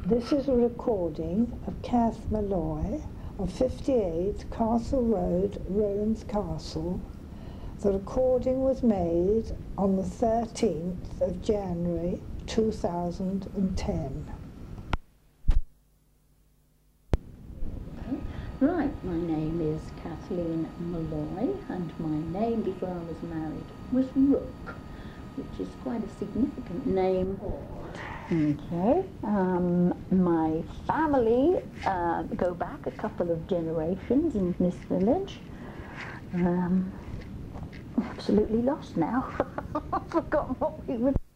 This is a recording of Kath Malloy of 58 Castle Road, Rowlands Castle. The recording was made on the 13th of January 2010. Right, my name is Kathleen Malloy, and my name before I was married was Rook, which is quite a significant name. Okay, my family go back a couple of generations in this village. Absolutely lost now. I've forgotten what we were